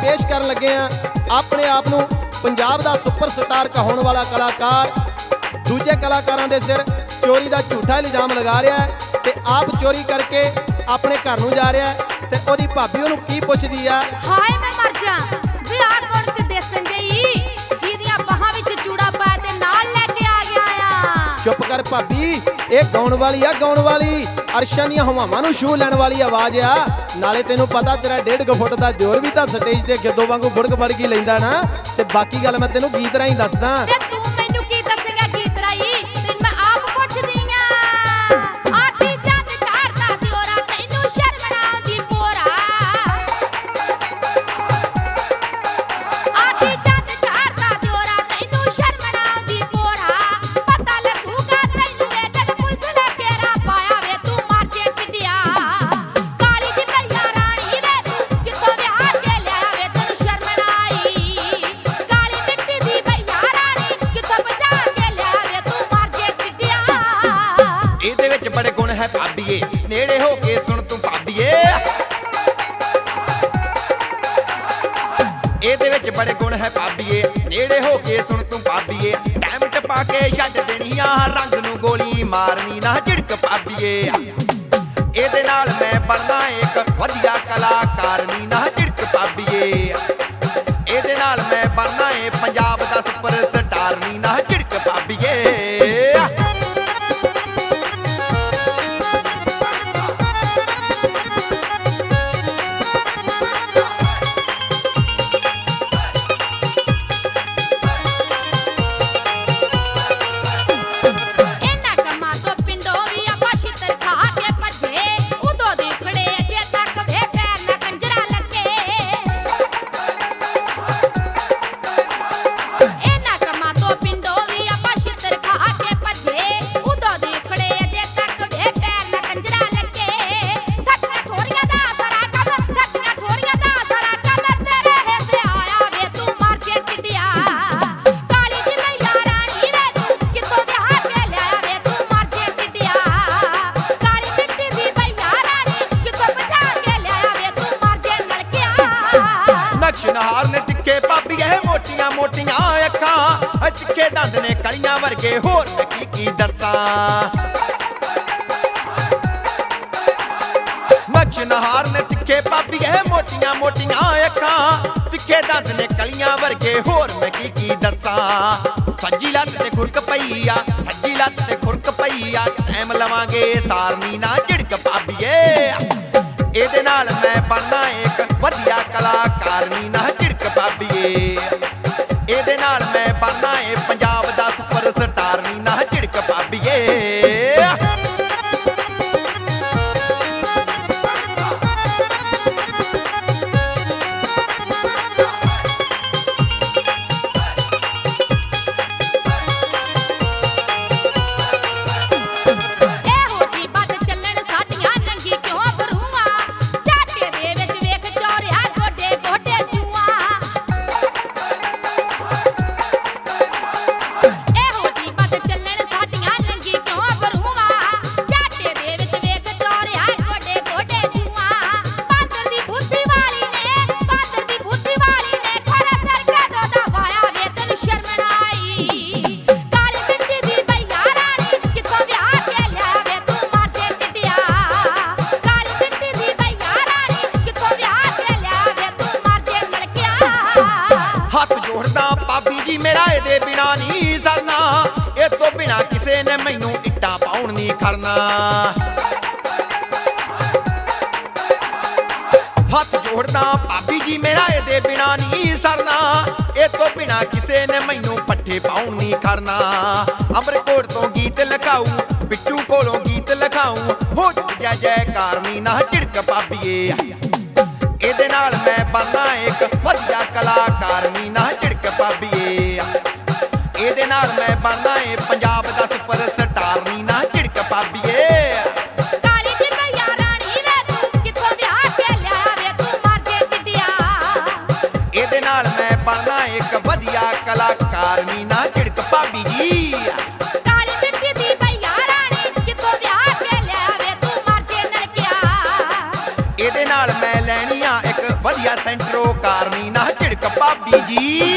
पेश कर लगे हैं अपने आप नूं पंजाब दा सुपरस्टार कहाउण वाला कलाकार दूजे कलाकारां दे सिर चोरी का झूठा इल्जाम लगा रहा है ते आप चोरी करके अपने घर नूं जा रहा है ते ओदी भाभी ओनूं की पुछदी आ हाय मैं मर जा वे आ कौन सी देसन जई जिहदियां बाहां विच चूड़ा पाया ते नाल लेके आ गया आ। चुप कर भाभी ये गाउण वाली आ गाउण वाली अरशां दीयां हवावां नूं छू लैण वाली आवाज़ आ नाले तैनूं पता तेरा 1.5 फुट दा दिओर भी तां स्टेज ते गिद्धो वांगू बुड़क बड़की लैंदा ना ते बाकी गल मैं तैनूं गीत राहीं दसदा ते तू मैनूं की दसेगा गीत राही ते मैं आप पुछदी आ आखी चंद चढ़दा दिओरा तैनूं शर्म ना आउंदी पोरा आखी चंद चढ़दा दिओरा तैनूं शर्म ना आउंदी पोरा पता लगूगा तैनूं वे जद पुलिस ने घेरा पाया वे तू मर जे किडिया काली दी भैया रानी वे तू किथों विआह के लिया वे तैनूं शर्म ना आई काली मिट्टी दी भैया रानी किथों बचा के लिया वे तू मर जे किडिया ਇਹਦੇ ਵਿੱਚ ਬੜੇ ਗੁਣ ਹੈ ਭਾਬੀਏ ਨੇੜੇ ਹੋ ਕੇ ਸੁਣ ਤੂੰ ਭਾਬੀਏ ਇਹਦੇ ਵਿੱਚ ਬੜੇ ਗੁਣ ਹੈ ਭਾਬੀਏ ਨੇੜੇ ਹੋ ਕੇ ਸੁਣ ਤੂੰ ਭਾਬੀਏ ਟਾਈਮ ਟਪਾ ਕੇ ਛੱਡ ਦੇਣੀ ਆ ਰੰਗ ਨੂੰ ਗੋਲੀ ਮਾਰਨੀ ਨਾ ਝਿੜਕ ਭਾਬੀਏ ਇਹਦੇ ਨਾਲ ਮੈਂ ਬਣਨਾ ਇੱਕ ਵਧੀਆ ਕਲਾਕਾਰ ਨੀ ਨਾ ਝਿੜਕ ਭਾਬੀਏ ਇਹਦੇ ਨਾਲ ਮੈਂ ਬਣਨਾ ਏ ਪੰਜਾਬ ਦਾ ਸੁਪਰਸਟਾਰ ਨੀ ਨਾ ਝਿੜਕ ਭਾਬੀਏ ਇਹਨਾਂ ਕੰਮਾਂ ਤੋਂ ਪਿੰਡੋਂ ਵੀ ਆਪਾਂ ਛਿੱਤਰ ਖਾ ਕੇ ਭੱਜੇ ਉਦੋਂ ਦੇ ਖੜੇ ਅਜੇ ਤੱਕ ਵੇ ਪੈਰ ਨਾ ਕੰਜਰਾ ਲੱਗੇ ਇਹਨਾਂ ਕੰਮਾਂ ਤੋਂ ਪਿੰਡੋਂ ਵੀ ਆਪਾਂ ਛਿੱਤਰ ਖਾ ਕੇ ਭੱਜੇ ਉਦੋਂ ਦੇ ਖੜੇ ਅਜੇ ਤੱਕ ਵੇ ਪੈਰ ਨਾ ਕੰਜਰਾ ਲੱਗੇ ਧੱਕਾ ਠੋਰੀਆਂ ਦਾ ਸਾਰਾ ਕੰਮ ਧੱਕਾ ਠੋਰੀਆਂ ਦਾ ਸਾਰਾ ਕੰਮ ਤੇਰੇ ਹਿੱਸੇ ਆਇਆ ਵੇ ਤੂੰ ਮਰ ਜੇ ਕਿਡਿਆ ਕਾਲੀ ਦੀ ਭਈਆ ਰਾਣੀ ਵੇ ਤੂੰ ਕਿਥੋਂ ਵਿਆਹ ਕੇ ਲਿਆ ਵੇ ਤੂੰ ਮਰ ਜੇ ਕਿਡਿਆ ਕਾਲੀ ਮਿੱਟੀ ਦੀ ਭਈਆ ਰਾਣੀ ਕਿਥੋਂ ਬਚਾ ਕੇ ਲਿਆ ਵੇ ਤੂੰ ਮਰ ਜੇ ਨਲਕਿਆ ਨਕਸ਼ ਨਹਾਰ ਨੇ ਤਿੱਖੇ ਭਾਬੀਏ ਮੋਟੀਆਂ ਮੋਟੀਆਂ ਅੱਖਾਂ ਤਿੱਖੇ ਦੰਦ ਨੇ ਕਲੀਆਂ ਵਰਗੇ ਹੋਰ ਮੈਂ ਕੀ ਦੱਸਾਂ ਨਕਸ਼ ਨਹਾਰ ਨੇ ਤਿੱਖੇ ਭਾਬੀਏ ਮੋਟੀਆਂ ਮੋਟੀਆਂ ਅੱਖਾਂ ਤਿੱਖੇ ਦੰਦ ਨੇ ਕਲੀਆਂ ਵਰਗੇ ਹੋਰ ਮੈਂ ਕੀ ਦੱਸਾਂ ਸੱਜੀ ਲੱਤ ਤੇ ਖੁਰਕ ਪਈ ਆ ਸੱਜੀ ਲੱਤ ਤੇ ਖੁਰਕ ਪਈ ਆ ਟਾਈਮ ਲਵਾਂਗੇ ਸਾਰਨੀ ਨਾ ਝਿੜਕ ਭਾਬੀਏ ਇਹਦੇ ਨਾਲ ਮੈਂ ਬਣਨਾ ਇੱਕ ਵਧੀਆ ਕਲਾਕਾਰ ਨੀ ਨਾ ਝਿੜਕ ਭਾਬੀਏ ਇਹਦੇ ਨਾਲ ਮੈਂ ਬਣਨਾ ਏ ਪੰਜਾਬ ਦਾ ਸੁਪਰਸਟਾਰ ਨੀ ਨਾ ਝਿੜਕ ਭਾਬੀਏ ਇਹੋ ਜੀ ਬੱਸ ਚੱਲਣ ਸਾਡੀਆਂ ਨੰਗੀ ਕਿਉਂ ਬਰੂਆਂ ਝਾਟੇ ਦੇ ਵਿੱਚ ਵੇਖ ਚੌਰਿਆ ਗੋਡੇ ਗੋਡੇ ਜੂਆਂ ਇਹੋ ਜੀ ਬੱਸ ਚੱਲਣ ਸਾਡੀਆਂ ਨੰਗੀ ਕਿਉਂ ਬਰੂਆਂ ਝਾਟੇ ਦੇ ਵਿੱਚ ਵੇਖ ਚੌਰਿਆ ਗੋਡੇ ਗੋਡੇ ਜੂਆਂ ਬਾਂਦਰ ਦੀ ਬੁੱਧੀ ਵਾਲੀ ਨੇ ਖਰਾ ਸਰ ਕਦੋਂ ਦਾ ਵਾਇਆ ਵੇ ਤੈਨੂੰ ਸ਼ਰਮ ਨਾ ਆਈ ਕਾਲੀ ਮਿੱਟੀ ਦੀ ਭਈਆ ਰਾਣੀ ਕਿਥੋਂ ਵਿਆਹ ਕੇ ਲਿਆ ਵੇ ਤੂੰ ਮਰ ਜੇ ਕਿਡਿਆ ਕਾਲੀ ਮਿੱਟੀ ਦੀ ਭਈਆ ਰਾਣੀ ਕਿਥੋਂ ਵਿਆਹ ਕੇ ਲਿਆ ਵੇ ਤੂੰ ਮਰ ਜੇ ਨਲਕਿਆ ਹੱਥ ਜੋੜਦਾ ਭਾਬੀ ਜੀ ਮੇਰਾ ਇਹਦੇ ਬਿਨਾ ਨਹੀਂ ਸਰਨਾ ਇਹ ਤੋਂ ਬਿਨਾ ਕਿਸੇ ਨੇ ਮੈਨੂੰ ਇੱਟਾਂ ਪਾਉਣ ਨਹੀਂ ਕਰਨਾ ਹੱਥ ਜੋੜਦਾ ਭਾਬੀ ਜੀ ਮੇਰਾ ਇਹਦੇ ਬਿਨਾ ਨਹੀਂ ਸਰਨਾ ਇਹ ਤੋਂ ਬਿਨਾ ਕਿਸੇ ਨੇ ਮੈਨੂੰ ਪੱਠੇ ਪਾਉਣ ਨਹੀਂ ਕਰਨਾ ਅਮਰਕੋਟ ਤੋਂ ਗੀਤ ਲਿਖਾਊ ਬਿੱਟੂ ਕੋਲੋਂ ਗੀਤ ਲਿਖਾਊ ਹੋ ਜੈ ਜੈਕਾਰ ਨੀ ਨਾ ਝਿੜਕ ਭਾਬੀਏ ਇਹਦੇ ਨਾਲ ਮੈਂ ਬਣਨਾ ਇੱਕ ਵਧੀਆ ਕਲਾਕਾਰ ਨੀ ਨਾ ਝਿੜਕ ਭਾਬੀਏ ਇਹਦੇ ਨਾਲ ਮੈਂ ਬਣਨਾ ਏ ਪੰਜਾਬ ਦਾ ਸੁਪਰਸਟਾਰ ਨੀ ਨਾ ਝਿੜਕ ਭਾਬੀਏ ਕਾਲੀ ਦੀ ਭਈਆ ਰਾਣੀ ਵੇ ਤੂੰ ਕਿਥੋਂ ਵਿਆਹ ਕੇ ਲਿਆ ਵੇ ਤੂੰ ਮਰ ਜੇ ਕਿਡਿਆ ਇਹਦੇ ਨਾਲ ਮੈਂ ਬਣਨਾ ਇੱਕ ਵਧੀਆ ਕਲਾਕਾਰ ਨੀ ਨਾ ਝਿੜਕ ਭਾਬੀ ਜੀ ਕਾਲੀ ਮਿੱਟੀ ਦੀ ਭਈਆ ਰਾਣੀ ਕਿਥੋਂ ਵਿਆਹ ਕੇ ਲਿਆ ਵੇ ਤੂੰ ਮਰ ਜੇ ਨਲਕਿਆ ਇਹਦੇ ਨਾਲ ਮੈਂ ਲੈਣੀ ਆ ਇੱਕ ਵਧੀਆ ਸੈਂਟਰੋ ਕਾਰ ਨੀ ਨਾ ਆਂਟੀ ਜੀ